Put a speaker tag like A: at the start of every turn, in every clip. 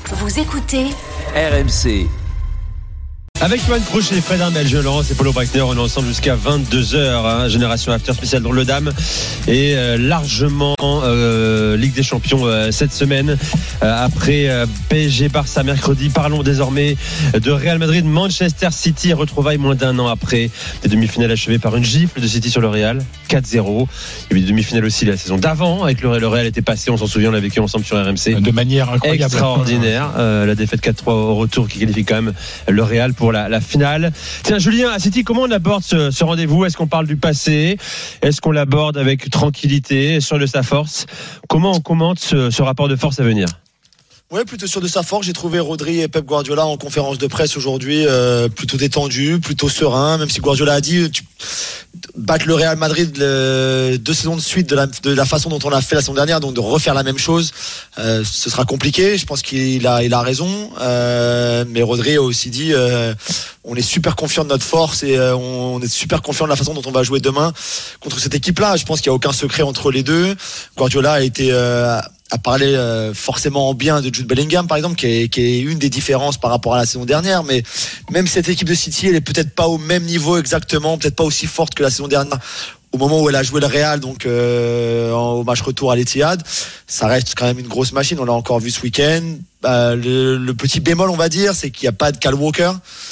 A: Vous écoutez
B: RMC.
C: Avec Johan Crochet, Fred Armel, Julien Laurence et Paulo Breitner, on est ensemble jusqu'à 22h, Génération After spéciale dans le Dame et largement Ligue des Champions cette semaine. Après PSG Barça mercredi, parlons désormais de Real Madrid Manchester City, retrouvailles moins d'un an après des demi-finales achevées par une gifle de City sur le Real, 4-0. Il y a eu des demi-finales aussi la saison d'avant avec le Real était passé, on s'en souvient, on l'a vécu ensemble sur RMC
D: de manière incroyable,
C: extraordinaire. La défaite 4-3 au retour qui qualifie quand même le Real pour la finale. Tiens, Julien, à City, comment on aborde ce rendez-vous? Est-ce qu'on parle du passé? Est-ce qu'on l'aborde avec tranquillité, sur de sa force? Comment on commente ce rapport de force à venir?
E: Ouais, plutôt sûr de sa force. J'ai trouvé Rodri et Pep Guardiola en conférence de presse aujourd'hui plutôt détendu, plutôt serein, même si Guardiola a dit battre le Real Madrid 2 saisons de suite de la façon dont on l'a fait la saison dernière, donc de refaire la même chose, ce sera compliqué. Je pense qu'il a raison, mais Rodri a aussi dit on est super confiant de notre force et on est super confiant de la façon dont on va jouer demain contre cette équipe-là. Je pense qu'il n'y a aucun secret entre les deux. Guardiola a parlé forcément en bien de Jude Bellingham par exemple, qui est une des différences par rapport à la saison dernière, mais même cette équipe de City, elle est peut-être pas au même niveau exactement, peut-être pas aussi forte que la saison dernière au moment où elle a joué le Real, donc au match retour à l'Etihad. Ça reste quand même une grosse machine, on l'a encore vu ce week-end. Le petit bémol, on va dire, c'est qu'il n'y a pas de Kyle Walker.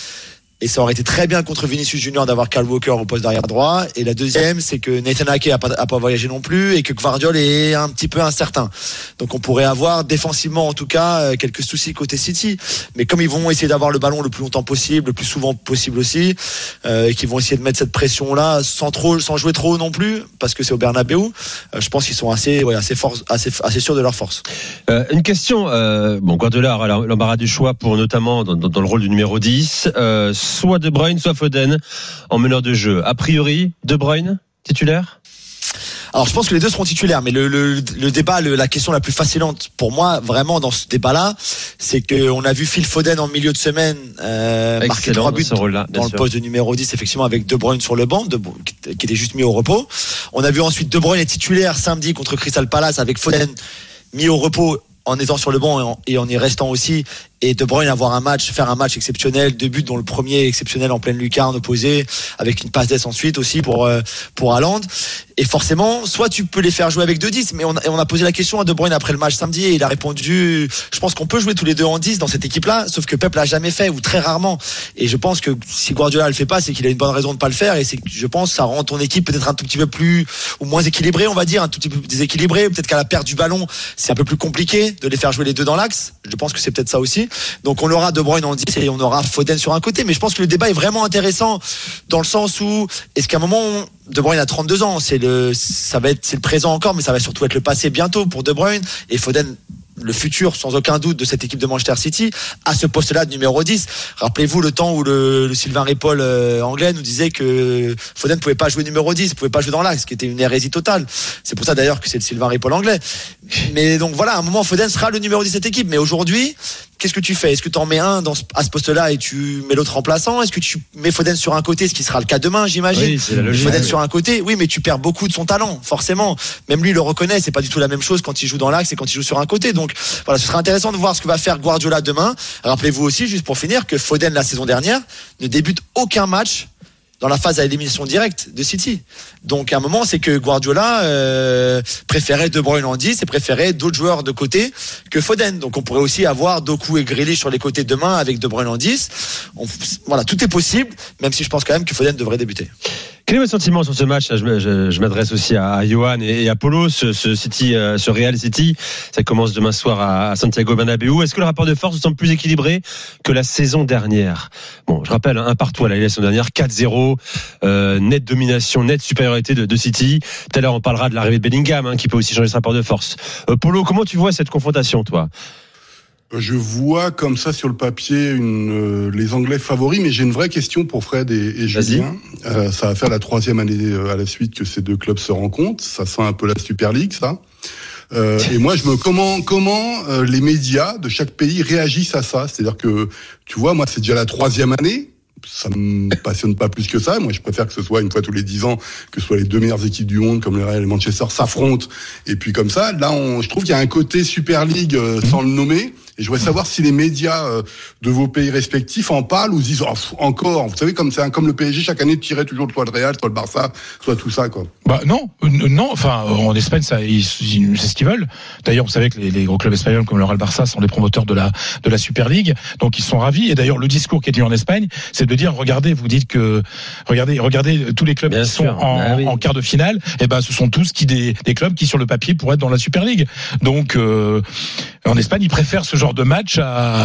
E: Et ça aurait été très bien contre Vinicius Junior d'avoir Kyle Walker au poste d'arrière droit. Et la deuxième, c'est que Nathan Ake a pas voyagé non plus et que Gvardiol est un petit peu incertain. Donc on pourrait avoir défensivement en tout cas quelques soucis côté City. Mais comme ils vont essayer d'avoir le ballon le plus longtemps possible, le plus souvent possible aussi, et qu'ils vont essayer de mettre cette pression là sans jouer trop non plus, parce que c'est au Bernabeu, je pense qu'ils sont assez sûrs de leur force.
C: Une question, Guardiola aura l'embarras du choix pour notamment dans le rôle du numéro 10, soit De Bruyne, soit Foden en meneur de jeu. A priori, De Bruyne, titulaire?
E: Alors je pense que les deux seront titulaires, mais le débat, la question la plus fascinante pour moi, vraiment dans ce débat-là, c'est qu'on a vu Phil Foden en milieu de semaine marquer 3 buts dans le poste de numéro 10, effectivement, avec De Bruyne sur le banc, qui était juste mis au repos. On a vu ensuite De Bruyne être titulaire samedi contre Crystal Palace avec Foden mis au repos en étant sur le banc et en y restant aussi, et De Bruyne faire un match exceptionnel, 2 buts dont le premier exceptionnel en pleine lucarne opposée, avec une passe d'ess ensuite aussi pour Haaland. Et forcément, soit tu peux les faire jouer avec 2-10, mais on a posé la question à De Bruyne après le match samedi et il a répondu, je pense qu'on peut jouer tous les deux en 10 dans cette équipe-là, sauf que Pep l'a jamais fait ou très rarement. Et je pense que si Guardiola le fait pas, c'est qu'il a une bonne raison de pas le faire, et c'est que je pense que ça rend ton équipe peut-être un tout petit peu plus ou moins équilibrée, on va dire, un tout petit peu déséquilibrée. Peut-être qu'à la perte du ballon, c'est un peu plus compliqué de les faire jouer les deux dans l'axe. Je pense que c'est peut-être ça aussi. Donc on aura De Bruyne en 10 et on aura Foden sur un côté, mais je pense que le débat est vraiment intéressant dans le sens où est-ce qu'à un moment De Bruyne a 32 ans, c'est le présent encore, mais ça va surtout être le passé bientôt pour De Bruyne, et Foden le futur sans aucun doute de cette équipe de Manchester City à ce poste-là de numéro 10. Rappelez-vous le temps où le Sylvain Ripoll anglais nous disait que Foden ne pouvait pas jouer numéro 10, ne pouvait pas jouer dans l'axe, ce qui était une hérésie totale. C'est pour ça d'ailleurs que c'est le Sylvain Ripoll anglais. Mais donc voilà, à un moment Foden sera le numéro 10 de cette équipe, mais aujourd'hui, qu'est-ce que tu fais? Est-ce que tu en mets un à ce poste-là et tu mets l'autre remplaçant? Est-ce que tu mets Foden sur un côté, ce qui sera le cas demain, j'imagine?
C: Oui, c'est la logique.
E: Foden sur un côté, oui, mais tu perds beaucoup de son talent, forcément. Même lui le reconnaît, c'est pas du tout la même chose quand il joue dans l'axe et quand il joue sur un côté. Donc voilà, ce sera intéressant de voir ce que va faire Guardiola demain. Rappelez-vous aussi, juste pour finir, que Foden la saison dernière ne débute aucun match dans la phase à élimination directe de City. Donc à un moment, c'est que Guardiola préférait De Bruyne en 10 et préférait d'autres joueurs de côté que Foden. Donc on pourrait aussi avoir Doku et Grealish sur les côtés demain avec De Bruyne en 10. Voilà, tout est possible, même si je pense quand même que Foden devrait débuter.
C: Quel est votre sentiment sur ce match? Je m'adresse aussi à Johan et à Paulo. Ce Real City, ça commence demain soir à Santiago Bernabéu. Est-ce que le rapport de force semble plus équilibré que la saison dernière? Bon, je rappelle, un partout à la saison dernière, 4-0, nette domination, nette supériorité de City. Tout à l'heure, on parlera de l'arrivée de Bellingham, qui peut aussi changer ce rapport de force. Paulo, comment tu vois cette confrontation, toi?
F: Je vois comme ça sur le papier les Anglais favoris, mais j'ai une vraie question pour Fred et Julien. Ça va faire la 3e année à la suite que ces deux clubs se rencontrent. Ça sent un peu la Super League, ça. Et moi, comment les médias de chaque pays réagissent à ça? C'est-à-dire que, tu vois, moi, c'est déjà la 3e année. Ça me passionne pas plus que ça. Moi, je préfère que ce soit une fois tous les 10 ans, que ce soit les deux meilleures équipes du monde, comme le Real et Manchester, s'affrontent. Et puis comme ça, là, je trouve qu'il y a un côté Super League sans le nommer. Et je voudrais savoir si les médias de vos pays respectifs en parlent ou se disent encore. Vous savez, comme le PSG chaque année tirait toujours soit le Real, soit le Barça, soit tout ça, quoi.
A: Bah non. Enfin, en Espagne, c'est ce qu'ils veulent. D'ailleurs, vous savez que les gros clubs espagnols comme le Real, Barça sont les promoteurs de la Super League, donc ils sont ravis. Et d'ailleurs, le discours qui est tenu en Espagne, c'est de dire regardez tous les clubs
C: bien
A: qui
C: sûr,
A: sont en quart de finale. Et ben, ce sont tous des clubs qui sur le papier pourraient être dans la Super League. Donc en Espagne, ils préfèrent ce genre de match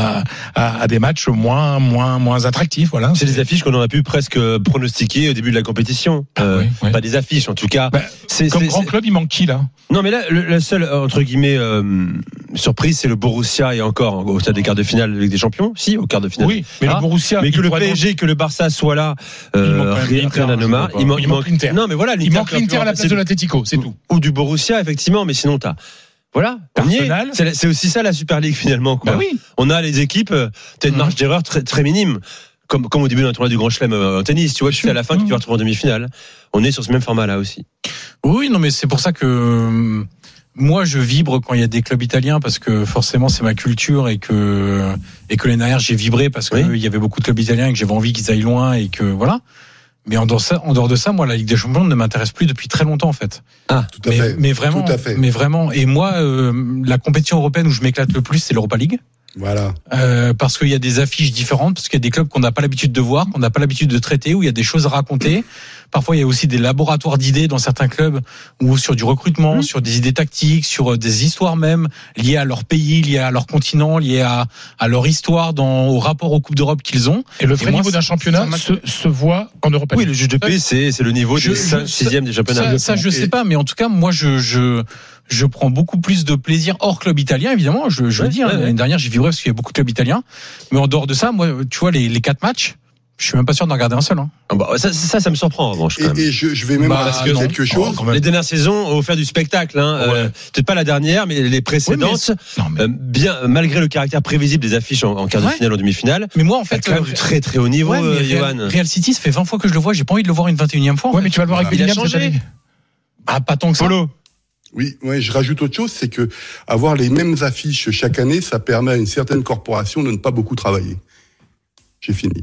A: à des matchs moins attractifs. Voilà.
C: C'est des affiches qu'on aurait pu presque pronostiquer au début de la compétition.
A: Oui.
C: Pas des affiches, en tout cas.
A: Comme grand club, il manque qui là?
C: Non, mais là, la seule entre guillemets surprise, c'est le Borussia et encore au stade des quarts de finale de Ligue des Champions. Si, au quart de finale.
A: Oui, mais le Borussia.
C: Mais que le PSG, que le Barça soit là, rien à nommer.
A: Il manque l'Inter.
C: Non, mais voilà,
A: il manque l'Inter à la place de l'Atlético, c'est tout.
C: Ou du Borussia, effectivement, mais sinon voilà, c'est aussi ça la Super League finalement, quoi.
A: Bah oui.
C: On a les équipes, t'as une marge d'erreur très, très minime. Comme au début d'un tournoi du Grand Chelem en tennis, tu vois, tu fais à la fin que tu vas retrouver en demi-finale. On est sur ce même format-là aussi.
B: Oui, non, mais c'est pour ça que moi je vibre quand il y a des clubs italiens parce que forcément c'est ma culture et que l'année dernière j'ai vibré parce que il y avait beaucoup de clubs italiens et que j'avais envie qu'ils aillent loin et que voilà. Mais en dehors de ça, moi la Ligue des Champions ne m'intéresse plus depuis très longtemps en fait.
F: Ah, tout à fait.
B: Mais vraiment,
F: tout à fait.
B: Mais vraiment. Et moi, la compétition européenne où je m'éclate le plus, c'est l'Europa League.
F: Voilà.
B: Parce qu'il y a des affiches différentes, parce qu'il y a des clubs qu'on n'a pas l'habitude de voir, qu'on n'a pas l'habitude de traiter, où il y a des choses à raconter. Parfois, il y a aussi des laboratoires d'idées dans certains clubs, ou sur du recrutement, sur des idées tactiques, sur des histoires même liées à leur pays, liées à leur continent, liées à leur histoire au rapport aux coupes d'Europe qu'ils ont.
A: Et le vrai niveau d'un championnat se voit en Europe.
C: Oui, le juge de paix, c'est le niveau du 6e des championnats.
B: Ça, je sais pas, mais en tout cas, moi, je prends beaucoup plus de plaisir hors club italien, évidemment. Je le dis, l'année dernière, j'ai vibré parce qu'il y a beaucoup de clubs italiens. Mais en dehors de ça, moi, tu vois, les 4 matchs, je suis même pas sûr d'en regarder un seul.
C: Ça me surprend en revanche.
F: Et je vais même rajouter quelque chose.
C: Les dernières saisons ont offert du spectacle. Peut-être pas la dernière, mais les précédentes. Bien, malgré le caractère prévisible des affiches en quart de finale, en demi-finale.
B: Mais moi, en fait,
C: quand même du très très haut niveau.
B: Johan. Real City, ça fait 20 fois que je le vois. J'ai pas envie de le voir une 21e fois.
A: Ouais, mais tu vas le voir avec Bellingham cette année.
B: Ah, pas tant que ça.
C: Polo.
F: Oui, je rajoute autre chose, c'est que avoir les mêmes affiches chaque année, ça permet à une certaine corporation de ne pas beaucoup travailler. J'ai fini.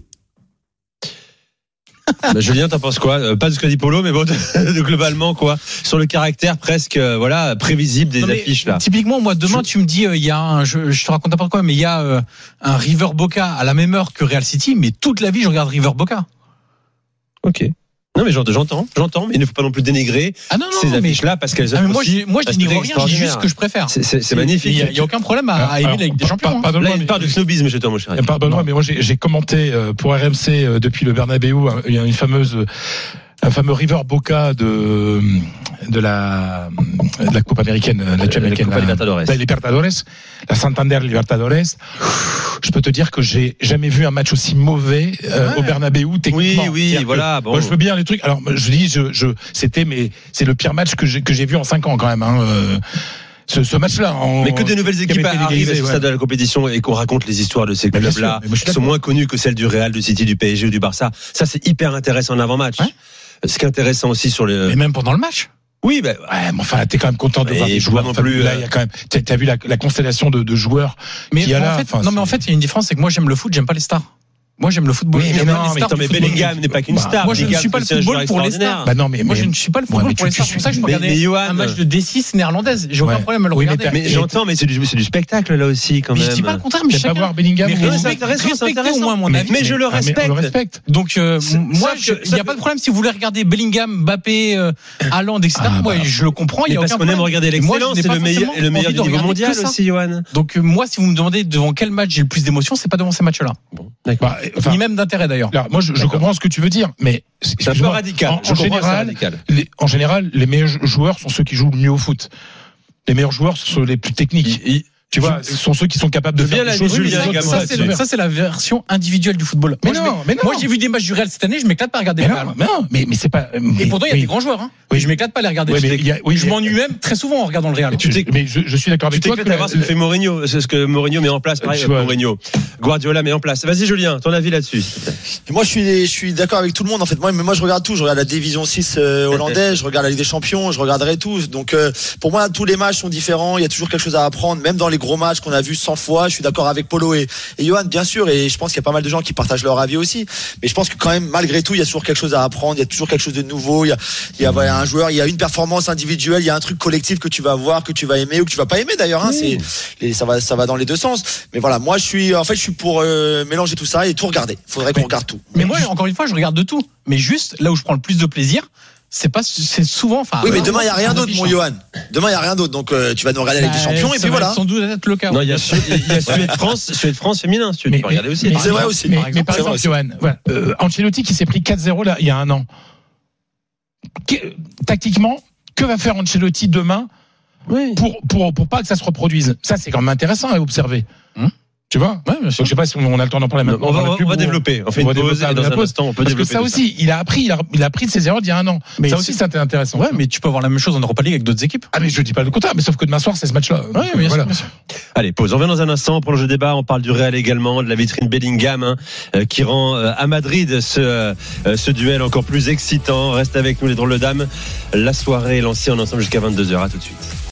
C: Julien, t'en penses quoi? Pas de ce qu'a dit Polo, mais bon, globalement, quoi. Sur le caractère presque, prévisible des affiches, là.
B: Typiquement, moi, demain, tu me dis, il y a je te raconte n'importe quoi, mais il y a un River Boca à la même heure que Real City, mais toute la vie, je regarde River Boca.
C: Ok. Non, mais j'entends, mais il ne faut pas non plus dénigrer ces affiches-là parce qu'elles offrent aussi.
B: Moi, je dénigre rien, je dis juste ce que je préfère.
C: C'est magnifique.
B: Il n'y a aucun problème à aimer la Ligue des Champions.
C: Là, il y a une part de snobisme chez toi, mon chéri.
A: Pardonne-moi, mais moi, j'ai commenté pour RMC depuis le Bernabéu, il y a un fameux River Boca de la Coupe américaine, la Libertadores, la Santander Libertadores. Je peux te dire que j'ai jamais vu un match aussi mauvais au Bernabéu techniquement.
C: Oui, voilà. Bon.
A: Moi, je veux bien les trucs. Alors, je dis, c'est le pire match que j'ai vu en 5 ans quand même. Ce match-là.
C: Mais que des nouvelles équipes arrivent à ce stade de la compétition et qu'on raconte les histoires de ces clubs-là, qui sont moins connus que celles du Real, du City, du PSG ou du Barça. Ça, c'est hyper intéressant en avant-match. Ce qui est intéressant aussi sur les.
B: Et même pendant le match.
C: Oui,
A: mais enfin, t'es quand même content de voir des joueurs non plus. Là, il y a quand même. T'as vu la constellation de joueurs.
B: Mais il y a là. Mais en fait, il y a une différence, c'est que moi, j'aime le foot, j'aime pas les stars. Moi, j'aime le football.
C: Mais Bellingham n'est pas qu'une star.
B: Moi, je ne suis pas le football pour les stars. Moi, je ne suis pas le football pour les stars. C'est pour ça que je regardais un match de D6 néerlandaise. J'ai aucun problème à le regarder.
C: Mais j'entends, mais c'est du spectacle là aussi quand même.
B: Je dis pas le contraire, mais
A: chacun. Pas voir Bellingham.
C: C'est intéressant
B: au moins mon avis.
C: Mais je le respecte.
B: Donc moi, il n'y a pas de problème si vous voulez regarder Bellingham, Mbappé, Haaland, etc. Moi, je le comprends. Il y a aucun problème.
C: Parce qu'on aime regarder l'excellence, c'est le meilleur du niveau mondial aussi, Johan.
B: Donc moi, si vous me demandez devant quel match j'ai le plus d'émotion, c'est pas devant ces matchs-là. Ni même d'intérêt d'ailleurs.
A: Alors, moi, je comprends ce que tu veux dire, mais
C: c'est un peu radical.
A: En général, les meilleurs joueurs sont ceux qui jouent le mieux au foot. Les meilleurs joueurs sont les plus techniques. Tu vois, ce sont ceux qui sont capables de faire des choses.
B: Ça, c'est la version individuelle du football.
A: Mais
B: moi, j'ai vu des matchs du Real cette année, je m'éclate pas à regarder le Real.
A: Mais c'est pas.
B: Et pourtant, il y a des grands joueurs. Oui, je m'éclate pas à les regarder. Je m'ennuie même très souvent en regardant le Real.
A: Mais je suis d'accord avec toi.
C: Tu t'éclates à voir ce que fait Mourinho, c'est ce que Mourinho met en place. Pareil, Mourinho, Guardiola met en place. Vas-y, Julien, ton avis là-dessus.
E: Moi, je suis d'accord avec tout le monde. En fait, moi, je regarde tout. Je regarde la division 6 hollandaise, je regarde la Ligue des Champions, je regarderai tout. Donc, pour moi, tous les matchs sont différents. Il y a toujours quelque chose à apprendre, même dans les des gros matchs qu'on a vus 100 fois. Je suis d'accord avec Polo et Johan, bien sûr, et je pense qu'il y a pas mal de gens qui partagent leur avis aussi. Mais je pense que quand même, malgré tout, il y a toujours quelque chose à apprendre, il y a toujours quelque chose de nouveau. Il y a un joueur, il y a une performance individuelle, il y a un truc collectif que tu vas voir, que tu vas aimer ou que tu vas pas aimer d'ailleurs. Hein, ça va dans les deux sens. Mais voilà, moi je suis pour mélanger tout ça et tout regarder. Faudrait qu'on regarde tout.
B: Mais moi, encore une fois, je regarde de tout. Mais juste là où je prends le plus de plaisir, c'est souvent.
E: Oui, mais demain il y a rien d'autre, mon Johan. Demain il y a rien d'autre, donc tu vas nous regarder avec des champions et puis voilà.
B: Sans doute être le cas.
C: Non, il y a Suède-France féminin. Tu peux regarder aussi.
E: C'est vrai aussi.
A: Mais par exemple, Johan, voilà, Ancelotti qui s'est pris 4-0 là il y a un an. Tactiquement, que va faire Ancelotti demain pour pas que ça se reproduise? Ça c'est quand même intéressant à observer. Tu vois? Ouais, bien sûr. Donc, je sais pas si on a le temps d'en parler maintenant.
C: On va développer. On fait une pause et dans un instant, on peut
A: parce
C: développer.
A: Parce que ça aussi, il a appris de ses erreurs d'il y a un an. Mais ça aussi, c'est intéressant.
B: Ouais, mais tu peux avoir la même chose en Europa League avec d'autres équipes.
A: Ah, mais je dis pas le contraire. Mais sauf que demain soir, c'est ce match-là.
B: Ouais, bien sûr.
C: Allez, pause. On revient dans un instant. Pour le jeu débat, on parle du Real également, de la vitrine Bellingham, qui rend à Madrid ce duel encore plus excitant. Reste avec nous, les drôles de dames. La soirée est lancée en ensemble jusqu'à 22h. À tout de suite.